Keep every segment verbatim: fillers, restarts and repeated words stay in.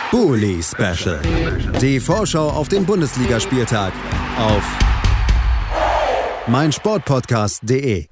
Bully Special. Die Vorschau auf den Bundesligaspieltag auf meinsportpodcast punkt de.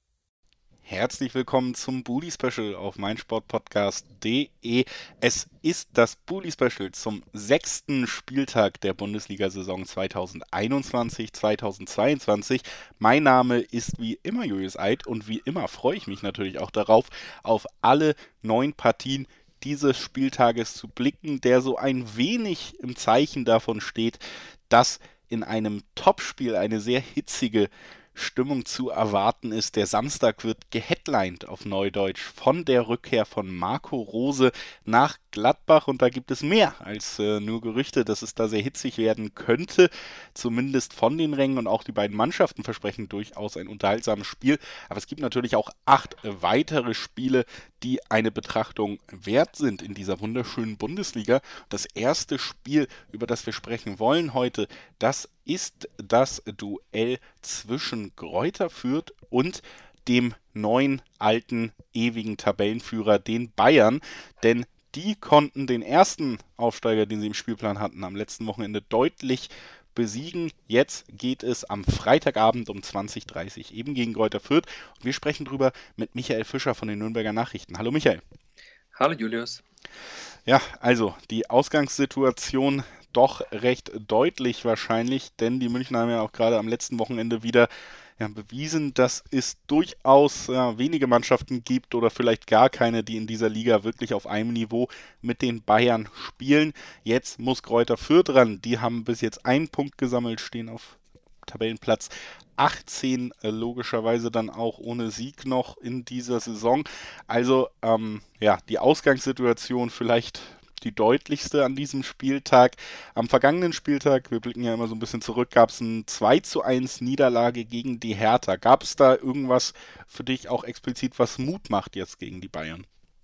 Herzlich willkommen zum Bully Special auf meinsportpodcast punkt de. Es ist das Bully Special zum sechsten Spieltag der Bundesliga-Saison zweitausendeinundzwanzig zweitausendzweiundzwanzig. Mein Name ist wie immer Julius Eid und wie immer freue ich mich natürlich auch darauf, auf alle neun Partien dieses Spieltages zu blicken, der so ein wenig im Zeichen davon steht, dass in einem Topspiel eine sehr hitzige Stimmung zu erwarten ist. Der Samstag wird geheadlined auf Neudeutsch von der Rückkehr von Marco Rose nach Gladbach und da gibt es mehr als äh, nur Gerüchte, dass es da sehr hitzig werden könnte, zumindest von den Rängen, und auch die beiden Mannschaften versprechen durchaus ein unterhaltsames Spiel, aber es gibt natürlich auch acht weitere Spiele, die eine Betrachtung wert sind in dieser wunderschönen Bundesliga. Das erste Spiel, über das wir sprechen wollen heute, das ist das Duell zwischen Greuther Fürth und dem neuen, alten, ewigen Tabellenführer, den Bayern, denn die konnten den ersten Aufsteiger, den sie im Spielplan hatten, am letzten Wochenende deutlich besiegen. Jetzt geht es am Freitagabend um zwanzig Uhr dreißig eben gegen Greuther Fürth. Und wir sprechen drüber mit Michael Fischer von den Nürnberger Nachrichten. Hallo Michael. Hallo Julius. Ja, also die Ausgangssituation doch recht deutlich wahrscheinlich, denn die Münchner haben ja auch gerade am letzten Wochenende wieder ja, bewiesen, dass es durchaus ja, wenige Mannschaften gibt oder vielleicht gar keine, die in dieser Liga wirklich auf einem Niveau mit den Bayern spielen. Jetzt muss Greuther Fürth ran. Die haben bis jetzt einen Punkt gesammelt, stehen auf Tabellenplatz achtzehn, äh, logischerweise dann auch ohne Sieg noch in dieser Saison. Also ähm, ja, die Ausgangssituation vielleicht die deutlichste an diesem Spieltag. Am vergangenen Spieltag, wir blicken ja immer so ein bisschen zurück, gab es eine zwei zu eins Niederlage gegen die Hertha. Gab es da irgendwas für dich auch explizit, was Mut macht jetzt gegen die Bayern?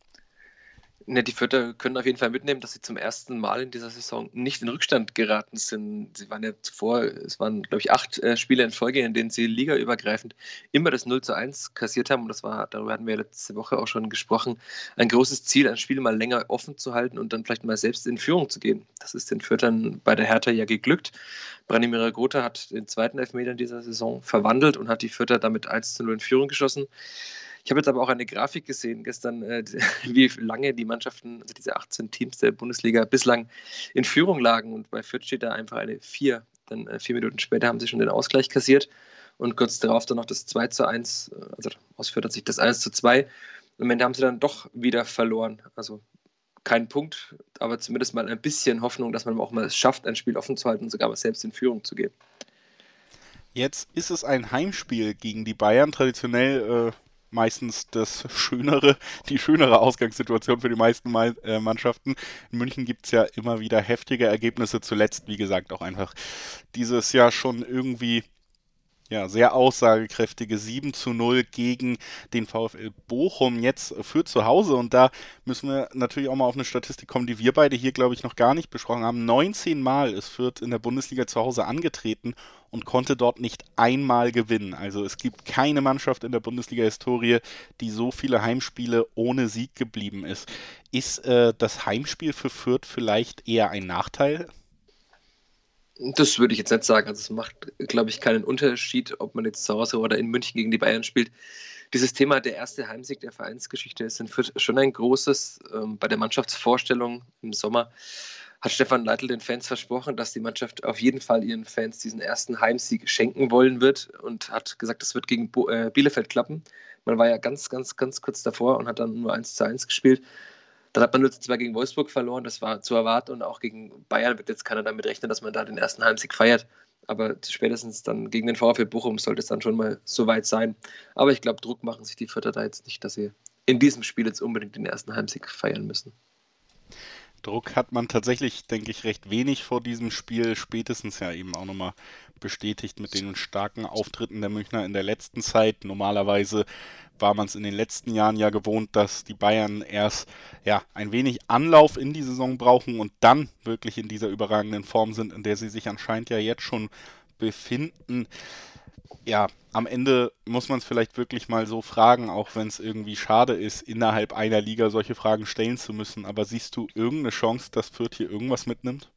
Ne, die Fürther können auf jeden Fall mitnehmen, dass sie zum ersten Mal in dieser Saison nicht in Rückstand geraten sind. Sie waren ja zuvor, es waren, glaube ich, acht äh, Spiele in Folge, in denen sie ligaübergreifend immer das null zu eins kassiert haben. Und das war, darüber hatten wir letzte Woche auch schon gesprochen, ein großes Ziel, ein Spiel mal länger offen zu halten und dann vielleicht mal selbst in Führung zu gehen. Das ist den Fürthern bei der Hertha ja geglückt. Branimir Grother hat den zweiten Elfmeter in dieser Saison verwandelt und hat die Fürther damit eins zu null in Führung geschossen. Ich habe jetzt aber auch eine Grafik gesehen gestern, äh, wie lange die Mannschaften, also diese achtzehn Teams der Bundesliga, bislang in Führung lagen. Und bei Fürth steht da einfach eine vier. Dann äh, vier Minuten später haben sie schon den Ausgleich kassiert und kurz darauf dann noch das zwei zu eins, also aus Fürth hat sich das eins zu zwei. Und am Ende haben sie dann doch wieder verloren. Also kein Punkt, aber zumindest mal ein bisschen Hoffnung, dass man auch mal es schafft, ein Spiel offen zu halten und sogar mal selbst in Führung zu gehen. Jetzt ist es ein Heimspiel gegen die Bayern, traditionell äh meistens das schönere, die schönere Ausgangssituation für die meisten Mannschaften. In München gibt es ja immer wieder heftige Ergebnisse, zuletzt, wie gesagt, auch einfach dieses Jahr schon irgendwie ja, sehr aussagekräftige sieben zu null gegen den VfL Bochum jetzt für zu Hause. Und da müssen wir natürlich auch mal auf eine Statistik kommen, die wir beide hier, glaube ich, noch gar nicht besprochen haben. neunzehn Mal ist Fürth in der Bundesliga zu Hause angetreten und konnte dort nicht einmal gewinnen. Also es gibt keine Mannschaft in der Bundesliga-Historie, die so viele Heimspiele ohne Sieg geblieben ist. Ist äh, das Heimspiel für Fürth vielleicht eher ein Nachteil? Das würde ich jetzt nicht sagen. Also es macht, glaube ich, keinen Unterschied, ob man jetzt zu Hause oder in München gegen die Bayern spielt. Dieses Thema, der erste Heimsieg der Vereinsgeschichte, ist in Fürth schon ein großes. Ähm, bei der Mannschaftsvorstellung im Sommer hat Stefan Leitl den Fans versprochen, dass die Mannschaft auf jeden Fall ihren Fans diesen ersten Heimsieg schenken wollen wird und hat gesagt, das wird gegen Bo- äh, Bielefeld klappen. Man war ja ganz, ganz, ganz kurz davor und hat dann nur eins zu eins gespielt. Dann hat man nur zwei gegen Wolfsburg verloren, das war zu erwarten, und auch gegen Bayern wird jetzt keiner damit rechnen, dass man da den ersten Heimsieg feiert. Aber spätestens dann gegen den VfL Bochum sollte es dann schon mal so weit sein. Aber ich glaube, Druck machen sich die Fürther da jetzt nicht, dass sie in diesem Spiel jetzt unbedingt den ersten Heimsieg feiern müssen. Druck hat man tatsächlich, denke ich, recht wenig vor diesem Spiel, spätestens ja eben auch nochmal bestätigt mit den starken Auftritten der Münchner in der letzten Zeit. Normalerweise war man es in den letzten Jahren ja gewohnt, dass die Bayern erst ja ein wenig Anlauf in die Saison brauchen und dann wirklich in dieser überragenden Form sind, in der sie sich anscheinend ja jetzt schon befinden. ja, am Ende muss man es vielleicht wirklich mal so fragen, auch wenn es irgendwie schade ist, innerhalb einer Liga solche Fragen stellen zu müssen. Aber siehst du irgendeine Chance, dass Fürth hier irgendwas mitnimmt?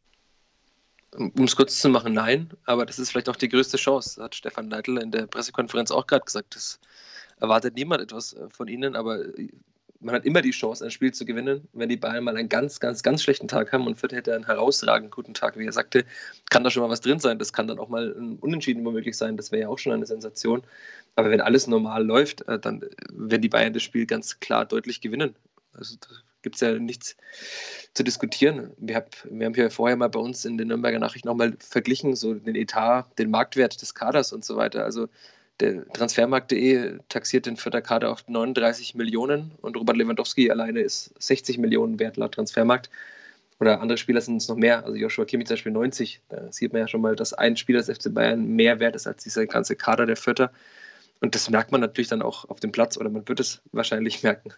Um es kurz zu machen, nein. Aber das ist vielleicht auch die größte Chance, hat Stefan Neidl in der Pressekonferenz auch gerade gesagt. Das erwartet niemand etwas von ihnen, aber man hat immer die Chance, ein Spiel zu gewinnen. Wenn die Bayern mal einen ganz, ganz, ganz schlechten Tag haben und Fürth hätte einen herausragend guten Tag, wie er sagte, kann da schon mal was drin sein. Das kann dann auch mal ein Unentschieden womöglich sein. Das wäre ja auch schon eine Sensation. Aber wenn alles normal läuft, dann werden die Bayern das Spiel ganz klar deutlich gewinnen. Also da gibt es ja nichts zu diskutieren. Wir, hab, wir haben hier vorher mal bei uns in den Nürnberger Nachrichten nochmal verglichen, so den Etat, den Marktwert des Kaders und so weiter. Also der Transfermarkt punkt de taxiert den Fürther Kader auf neununddreißig Millionen und Robert Lewandowski alleine ist sechzig Millionen wert laut Transfermarkt. Oder andere Spieler sind es noch mehr, also Joshua Kimmich zum Beispiel neunzig. Da sieht man ja schon mal, dass ein Spieler des F C Bayern mehr wert ist als dieser ganze Kader der Fürther. Und das merkt man natürlich dann auch auf dem Platz, oder man wird es wahrscheinlich merken.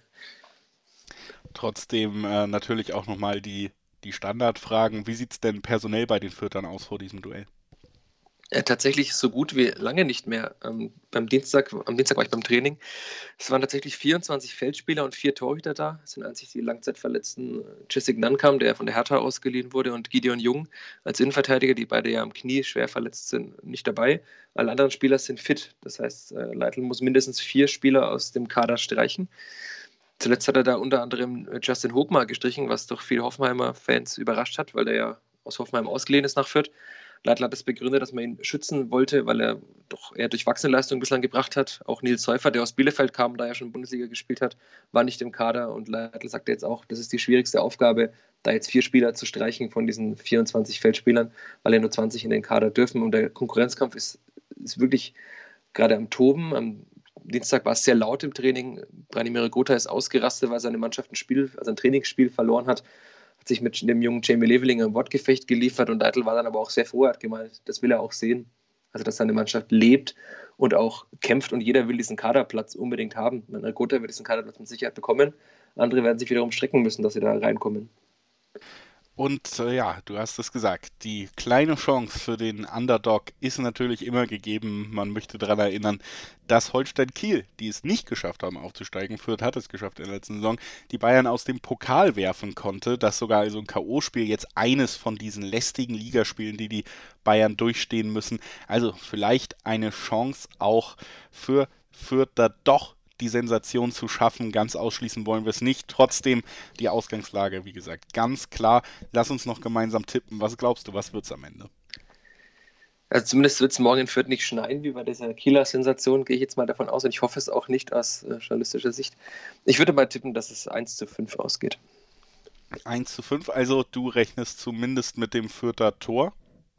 Trotzdem äh, natürlich auch nochmal die, die Standardfragen. Wie sieht es denn personell bei den Fürthern aus vor diesem Duell? Ja, tatsächlich so gut wie lange nicht mehr. Ähm, beim Dienstag, am Dienstag war ich beim Training. Es waren tatsächlich vierundzwanzig Feldspieler und vier Torhüter da. Es sind einzig die langzeitverletzten Jessic Nankam, der von der Hertha ausgeliehen wurde, und Gideon Jung als Innenverteidiger, die beide ja am Knie schwer verletzt sind, nicht dabei. Alle anderen Spieler sind fit. Das heißt, äh, Leitl muss mindestens vier Spieler aus dem Kader streichen. Zuletzt hat er da unter anderem Justin Hochmar gestrichen, was doch viele Hoffenheimer-Fans überrascht hat, weil er ja aus Hoffenheim ausgeliehen ist nach Fürth. Leitl hat es begründet, dass man ihn schützen wollte, weil er doch eher durchwachsene Leistungen bislang gebracht hat. Auch Nils Säufer, der aus Bielefeld kam, da er schon Bundesliga gespielt hat, war nicht im Kader. Und Leitl sagte jetzt auch, das ist die schwierigste Aufgabe, da jetzt vier Spieler zu streichen von diesen vierundzwanzig Feldspielern, weil ja nur zwanzig in den Kader dürfen. Und der Konkurrenzkampf ist, ist wirklich gerade am Toben. Am Dienstag war es sehr laut im Training. Branimir Gotha ist ausgerastet, weil seine Mannschaft ein Spiel, also ein Trainingsspiel verloren hat. Hat sich mit dem jungen Jamie Leveling ein Wortgefecht geliefert und Leitl war dann aber auch sehr froh, hat gemeint, das will er auch sehen. Also, dass seine Mannschaft lebt und auch kämpft und jeder will diesen Kaderplatz unbedingt haben. Gotha wird diesen Kaderplatz mit Sicherheit bekommen. Andere werden sich wiederum strecken müssen, dass sie da reinkommen. Und äh, ja, du hast es gesagt, die kleine Chance für den Underdog ist natürlich immer gegeben. Man möchte daran erinnern, dass Holstein Kiel, die es nicht geschafft haben aufzusteigen, Fürth hat es geschafft in der letzten Saison, die Bayern aus dem Pokal werfen konnte, dass sogar also ein K O-Spiel jetzt eines von diesen lästigen Ligaspielen, die die Bayern durchstehen müssen. Also vielleicht eine Chance auch für Fürth da doch die Sensation zu schaffen. Ganz ausschließen wollen wir es nicht. Trotzdem die Ausgangslage, wie gesagt, ganz klar. Lass uns noch gemeinsam tippen. Was glaubst du, was wird es am Ende? Also zumindest wird es morgen in Fürth nicht schneien, wie bei dieser Kieler Sensation, gehe ich jetzt mal davon aus. Und ich hoffe es auch nicht aus äh, journalistischer Sicht. Ich würde mal tippen, dass es eins zu fünf ausgeht. eins zu fünf, also du rechnest zumindest mit dem Fürther Tor?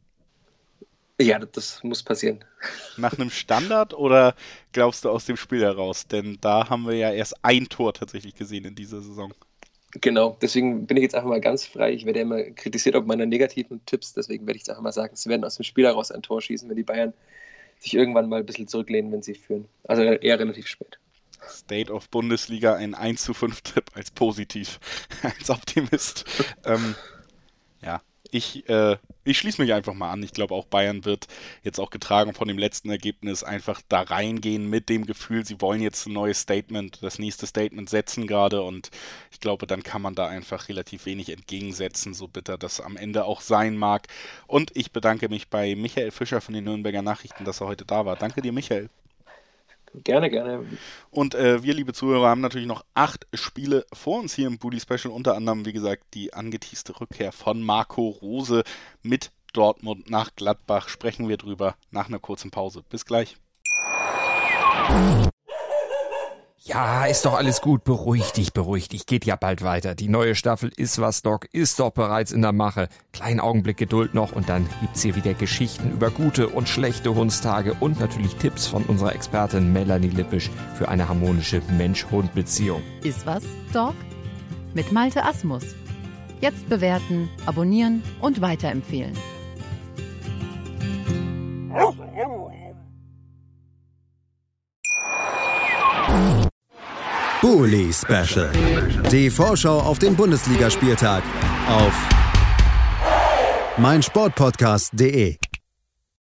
Ja, das muss passieren. Nach einem Standard oder glaubst du aus dem Spiel heraus? Denn da haben wir ja erst ein Tor tatsächlich gesehen in dieser Saison. Genau, deswegen bin ich jetzt einfach mal ganz frei. Ich werde ja immer kritisiert auf meine negativen Tipps, deswegen werde ich jetzt einfach mal sagen, sie werden aus dem Spiel heraus ein Tor schießen, wenn die Bayern sich irgendwann mal ein bisschen zurücklehnen, wenn sie führen. Also eher relativ spät. State of Bundesliga, ein eins zu fünf Tipp als positiv, als Optimist. ähm, ja. Ich, äh, ich schließe mich einfach mal an. Ich glaube auch Bayern wird jetzt auch getragen von dem letzten Ergebnis einfach da reingehen mit dem Gefühl, sie wollen jetzt ein neues Statement, das nächste Statement setzen gerade und ich glaube, dann kann man da einfach relativ wenig entgegensetzen, so bitter das am Ende auch sein mag. Und ich bedanke mich bei Michael Fischer von den Nürnberger Nachrichten, dass er heute da war. Danke dir, Michael. Gerne, gerne. Und äh, wir, liebe Zuhörer, haben natürlich noch acht Spiele vor uns hier im Bully Special. Unter anderem, wie gesagt, die angeteaste Rückkehr von Marco Rose mit Dortmund nach Gladbach. Sprechen wir drüber nach einer kurzen Pause. Bis gleich. Ja, ist doch alles gut. Beruhig dich, beruhig dich. Geht ja bald weiter. Die neue Staffel Ist was, Doc ist doch bereits in der Mache. Kleinen Augenblick Geduld noch und dann gibt's hier wieder Geschichten über gute und schlechte Hundstage und natürlich Tipps von unserer Expertin Melanie Lippisch für eine harmonische Mensch-Hund-Beziehung. Ist was, Doc? Mit Malte Asmus. Jetzt bewerten, abonnieren und weiterempfehlen. Bully Special. Die Vorschau auf den Bundesligaspieltag auf meinsportpodcast punkt de.